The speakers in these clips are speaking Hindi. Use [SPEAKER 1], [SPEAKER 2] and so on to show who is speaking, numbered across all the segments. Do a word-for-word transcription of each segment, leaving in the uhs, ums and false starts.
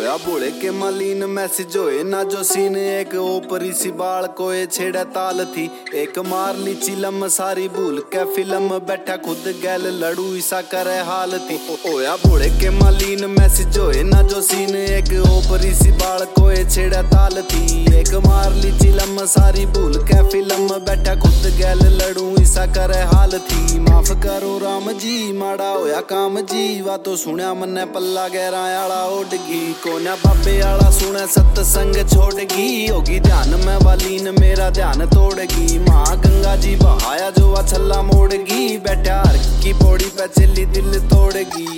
[SPEAKER 1] होया बोले के मालीन मैसेज होए ना जो सीन। एक ओपरी सी बाल कोए छेड़ा ताल थी, एक मार ली चिलम सारी भूल के फिल्म। बैठा खुद गैल लड़ू ईसा करे हाल थी। होया बोले के मालीन मैसेज होए ना जो सीन। एक ओपरी सी बाल कोए छेड़ा ताल थी, एक मार ली चिलम सारी भूल के फिल्म। बैठा खुद गैल लड़ू ईसा करे हाल थी। माफ करो राम जी माड़ा होया काम जी, वा तो सुनया मन्ने पल्ला गहरा आला ओडगी। कोन्या बाबे आला सुने सत्संग छोड़गी, होगी ध्यान में वालीन मेरा ध्यान तोड़गी। माँ गंगा जी बहाया जो छल्ला मोड़गी, बैठा हर की पौड़ी पे चली दिल तोड़गी।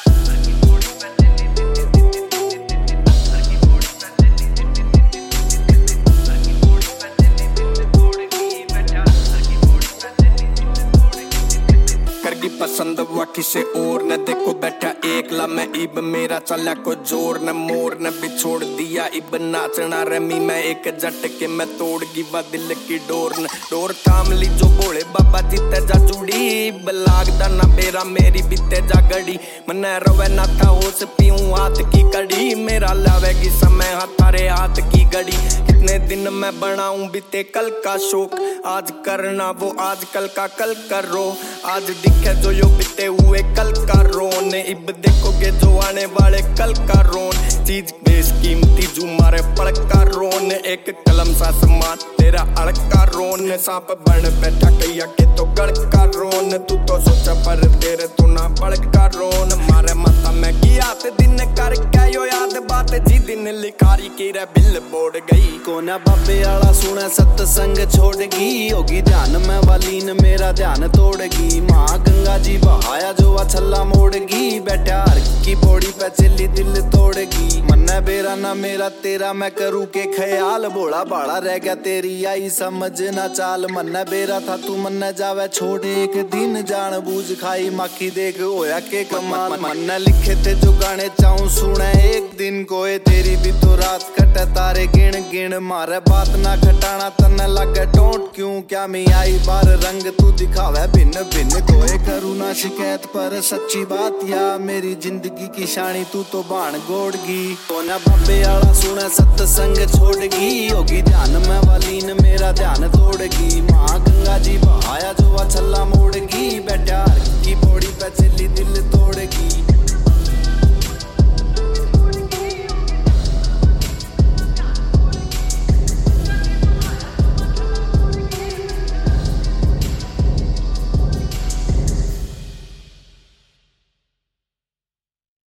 [SPEAKER 2] पसंद हुआ किसे और न देखो बैठा एकला मैं इब मेरा चला को जोर न मोर न बिछोड़ दिया इब नाचना रमी मैं एक झटके मैं तोड़ गिवा दिल की डोर न डोर थाम ली जो बोले बाबा जीते जा जुड़ी। इब लागदा ना बेरा मेरी बीते जा गड़ी, मन रवे ना था होश पीऊं हाथ की कड़ी। मेरा लावेगी समय हथारे हाथ की घड़ी, कितने दिन मैं बनाऊं बीते कल का शौक। आज करना वो आज कल का कल करो, आज दिखे जो यो बीते हुए कल का रोन। इब देखोगे जो आने वाले कल का रोन, चीज बेशकीमती जो मारे पड़ का रोन। एक कलम सा समान तेरा अड़क का रोन, सांप बन बैठा कैया के तो गड़ का रोन। तू तो सोचा पर तेरे तू ना बड़ का रोन। मारे माता में किया ते दिन कर क्या यो याद बात जी दिन लिखारी की रे बिल बोर्ड गई।
[SPEAKER 1] कोना बाबे आला सुने सत्संग छोड़गी, होगी ध्यान में वालीन मेरा ध्यान तोड़गी। माँ गंगा जी बहाया जो छल्ला मोड़गी, बैठा हर की पौड़ी पे चली दिल तोड़गी। मन्ने बेरा ना मेरा तेरा मैं करूँ के ख्याल, भोला बाड़ा रह गया तेरी आई समझ ना चाल। मन्ने बेरा था तू मन्ने जावे छोड़ एक दिन, जान बूझ खाई माखी देख होया के कमाल। मन्ने लिखे थे जो गाने चाहूं सुने एक दिन, कोई तेरी भी तो रात कटे तारे गिन गिन। मारे बात ना खटाना तन्ने लगे टोंट क्यों, क्या मी आई बार रंग तू दिखावे भिन्न भिन्न। कोई करूँ ना शिकायत पर सच्ची बात या, मेरी जिंदगी की शानी तू तो बाण गोड़गी। कोना बाबे आला सुने सत्संग छोड़गी, होगी ध्यान में वालीन मेरा ध्यान तोड़गी। माँ गंगा जी बहाया जो छल्ला मोड़गी, बैठा हर की पौड़ी पे चली दिल तोड़गी।